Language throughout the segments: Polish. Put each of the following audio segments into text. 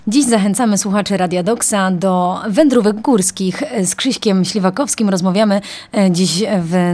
Dziś zachęcamy słuchaczy Radia Doksa do wędrówek górskich. Z Krzyśkiem Śliwakowskim rozmawiamy dziś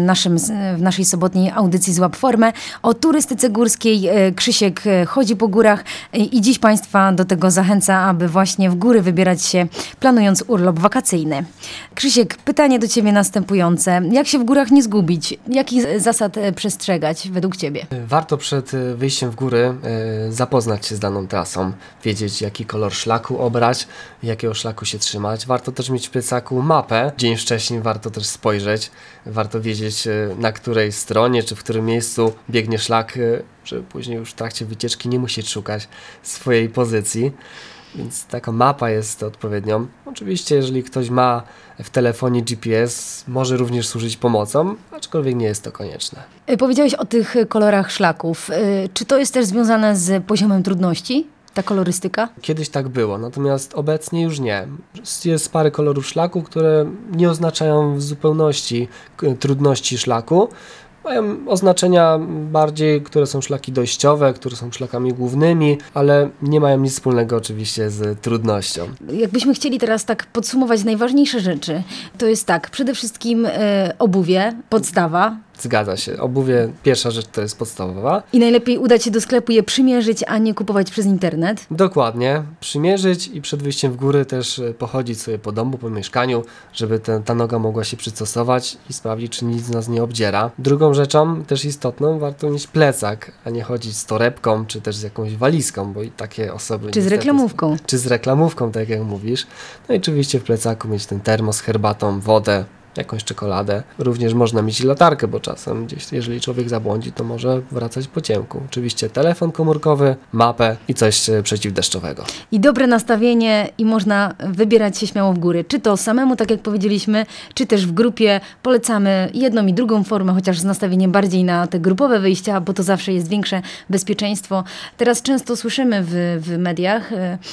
w naszej sobotniej audycji Złap Formę o turystyce górskiej. Krzysiek chodzi po górach i dziś Państwa do tego zachęca, aby właśnie w góry wybierać się, planując urlop wakacyjny. Krzysiek, pytanie do Ciebie następujące. Jak się w górach nie zgubić? Jakich zasad przestrzegać według Ciebie? Warto przed wyjściem w góry zapoznać się z daną trasą, wiedzieć jaki kolor szlaku obrać, jakiego szlaku się trzymać. Warto też mieć w plecaku mapę. Dzień wcześniej warto też spojrzeć. Warto wiedzieć, na której stronie czy w którym miejscu biegnie szlak, żeby później już w trakcie wycieczki nie musieć szukać swojej pozycji. Więc taka mapa jest odpowiednią. Oczywiście, jeżeli ktoś ma w telefonie GPS, może również służyć pomocą, aczkolwiek nie jest to konieczne. Powiedziałeś o tych kolorach szlaków. Czy to jest też związane z poziomem trudności? Ta kolorystyka? Kiedyś tak było, natomiast obecnie już nie. Jest parę kolorów szlaku, które nie oznaczają w zupełności trudności szlaku. Mają oznaczenia bardziej, które są szlaki dojściowe, które są szlakami głównymi, ale nie mają nic wspólnego oczywiście z trudnością. Jakbyśmy chcieli teraz tak podsumować najważniejsze rzeczy, to jest tak, przede wszystkim obuwie, podstawa. Zgadza się. Obuwie, pierwsza rzecz to jest podstawowa. I najlepiej udać się do sklepu, je przymierzyć, a nie kupować przez internet. Dokładnie. Przymierzyć i przed wyjściem w góry też pochodzić sobie po domu, po mieszkaniu, żeby ta noga mogła się przystosować i sprawdzić, czy nic z nas nie obdziera. Drugą rzeczą, też istotną, warto mieć plecak, a nie chodzić z torebką, czy też z jakąś walizką, bo i takie osoby... Czy z reklamówką. Czy z reklamówką, tak jak mówisz. No i oczywiście w plecaku mieć ten termos z herbatą, wodę, jakąś czekoladę. Również można mieć latarkę, bo czasem gdzieś, jeżeli człowiek zabłądzi, to może wracać po ciemku. Oczywiście telefon komórkowy, mapę i coś przeciwdeszczowego. I dobre nastawienie i można wybierać się śmiało w góry. Czy to samemu, tak jak powiedzieliśmy, czy też w grupie. Polecamy jedną i drugą formę, chociaż z nastawieniem bardziej na te grupowe wyjścia, bo to zawsze jest większe bezpieczeństwo. Teraz często słyszymy w mediach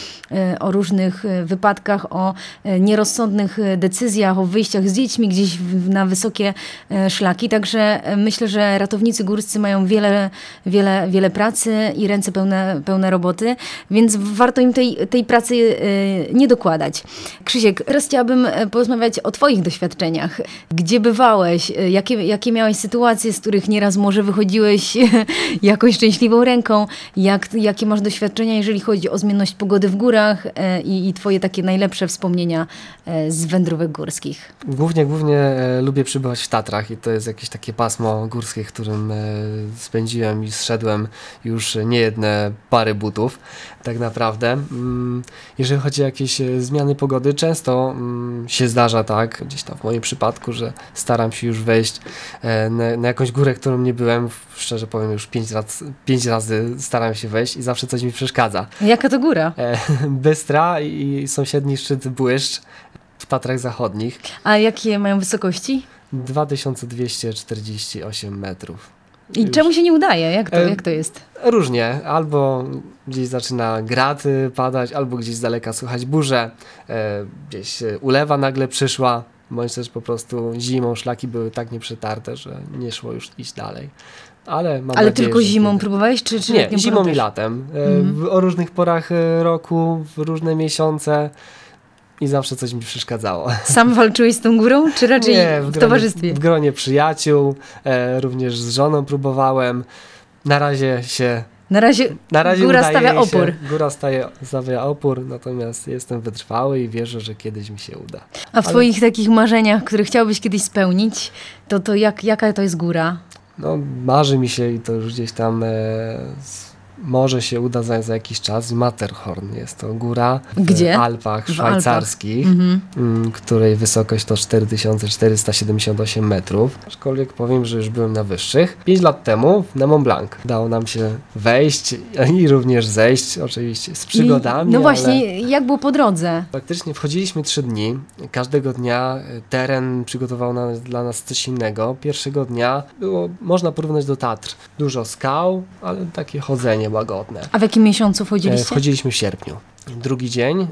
o różnych wypadkach, o nierozsądnych decyzjach, o wyjściach z dziećmi, gdzieś na wysokie szlaki, także myślę, że ratownicy górscy mają wiele pracy i ręce pełne roboty, więc warto im tej pracy nie dokładać. Krzysiek, teraz chciałabym porozmawiać o Twoich doświadczeniach. Gdzie bywałeś? Jakie miałeś sytuacje, z których nieraz może wychodziłeś jakąś szczęśliwą ręką? Jakie masz doświadczenia, jeżeli chodzi o zmienność pogody w górach i Twoje takie najlepsze wspomnienia z wędrówek górskich? Głównie lubię przybywać w Tatrach i to jest jakieś takie pasmo górskie, którym spędziłem i zszedłem już niejedne pary butów, tak naprawdę. Jeżeli chodzi o jakieś zmiany pogody, często się zdarza tak, gdzieś tam w moim przypadku, że staram się już wejść na jakąś górę, którą nie byłem, szczerze powiem już 5 razy staram się wejść i zawsze coś mi przeszkadza. Jaka to góra? Bystra i sąsiedni szczyt Błyszcz w Tatrach Zachodnich. A jakie mają wysokości? 2248 metrów. I czemu się nie udaje? Jak to jest? Różnie. Albo gdzieś zaczyna grad padać, albo gdzieś z daleka słychać burzę, gdzieś ulewa nagle przyszła, bądź też po prostu zimą szlaki były tak nieprzetarte, że nie szło już iść dalej. Ale nadzieję, tylko zimą próbowałeś? Czy nie, zimą i latem. O różnych porach roku, w różne miesiące. I zawsze coś mi przeszkadzało. Sam walczyłeś z tą górą, czy raczej w towarzystwie? W gronie przyjaciół, również z żoną próbowałem. Na razie góra stawia opór. Góra stawia opór, natomiast jestem wytrwały i wierzę, że kiedyś mi się uda. A w Twoich takich marzeniach, które chciałbyś kiedyś spełnić, to jaka to jest góra? No, marzy mi się i to już gdzieś tam... Może się uda za jakiś czas. Matterhorn jest to góra w Alpach szwajcarskich, której wysokość to 4478 metrów. Aczkolwiek powiem, że już byłem na wyższych. 5 lat temu na Mont Blanc udało nam się wejść i również zejść, oczywiście z przygodami. No właśnie, jak było po drodze? Faktycznie wchodziliśmy 3 dni. Każdego dnia teren przygotował dla nas coś innego. Pierwszego dnia można porównać do Tatr. Dużo skał, ale takie chodzenie łagodne. A w jakim miesiącu wchodziliście? Wchodziliśmy w sierpniu. Drugi dzień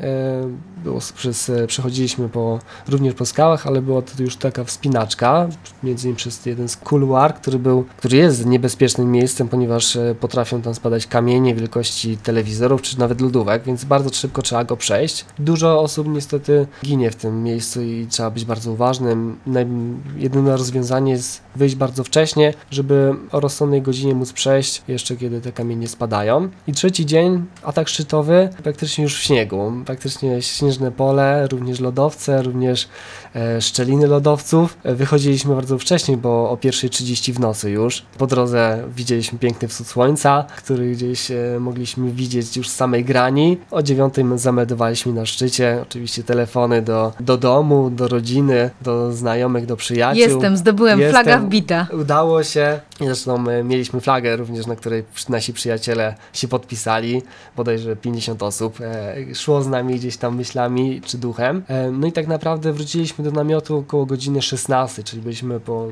przechodziliśmy również po skałach, ale była to już taka wspinaczka, między innymi przez jeden z kuluar, który jest niebezpiecznym miejscem, ponieważ potrafią tam spadać kamienie wielkości telewizorów, czy nawet lodówek, więc bardzo szybko trzeba go przejść. Dużo osób niestety ginie w tym miejscu i trzeba być bardzo uważnym. Jedyne rozwiązanie jest wyjść bardzo wcześnie, żeby o rozsądnej godzinie móc przejść, jeszcze kiedy te kamienie spadają. I trzeci dzień, atak szczytowy, praktycznie już w śniegu. Praktycznie śnieżne pole, również lodowce, również szczeliny lodowców. Wychodziliśmy bardzo wcześnie, bo o 1:30 w nocy już. Po drodze widzieliśmy piękny wschód słońca, który gdzieś mogliśmy widzieć już z samej grani. O 9:00 zameldowaliśmy na szczycie. Oczywiście telefony do domu, do rodziny, do znajomych, do przyjaciół. Zdobyłem, flaga wbita. Udało się. Zresztą mieliśmy flagę również, na której nasi przyjaciele się podpisali. Bodajże 50 osób szło z nami gdzieś tam myślami czy duchem. No i tak naprawdę wróciliśmy do namiotu około godziny 16, czyli byliśmy po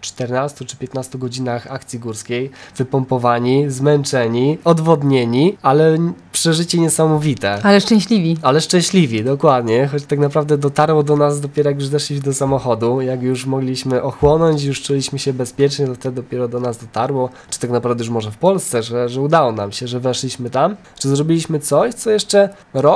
14 czy 15 godzinach akcji górskiej, wypompowani, zmęczeni, odwodnieni, ale przeżycie niesamowite. Ale szczęśliwi, dokładnie. Choć tak naprawdę dotarło do nas dopiero jak już zeszliśmy do samochodu, jak już mogliśmy ochłonąć, już czuliśmy się bezpiecznie, to wtedy dopiero do nas dotarło, czy tak naprawdę już może w Polsce, że udało nam się, że weszliśmy tam, czy zrobiliśmy coś, co jeszcze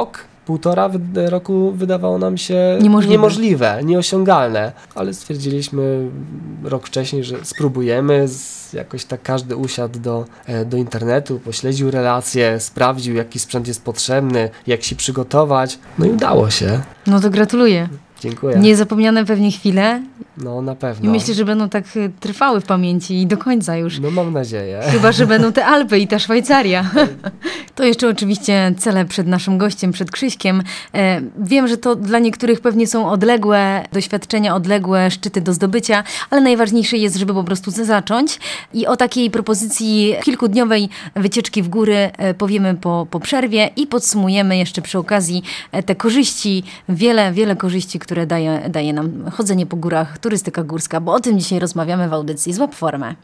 półtora roku wydawało nam się niemożliwe, nieosiągalne, ale stwierdziliśmy rok wcześniej, że spróbujemy, jakoś tak każdy usiadł do internetu, pośledził relacje, sprawdził jaki sprzęt jest potrzebny, jak się przygotować, no i udało się. No to gratuluję. Dziękuję. Niezapomniane pewnie chwile. No na pewno. I myślę, że będą tak trwały w pamięci i do końca już. No mam nadzieję. Chyba że będą te Alpy i ta Szwajcaria. To jeszcze oczywiście cele przed naszym gościem, przed Krzyśkiem. Wiem, że to dla niektórych pewnie są odległe doświadczenia, odległe szczyty do zdobycia, ale najważniejsze jest, żeby po prostu zacząć. I o takiej propozycji kilkudniowej wycieczki w góry powiemy po przerwie i podsumujemy jeszcze przy okazji te korzyści, wiele korzyści, które daje nam chodzenie po górach, turystyka górska, bo o tym dzisiaj rozmawiamy w audycji Złap Formę.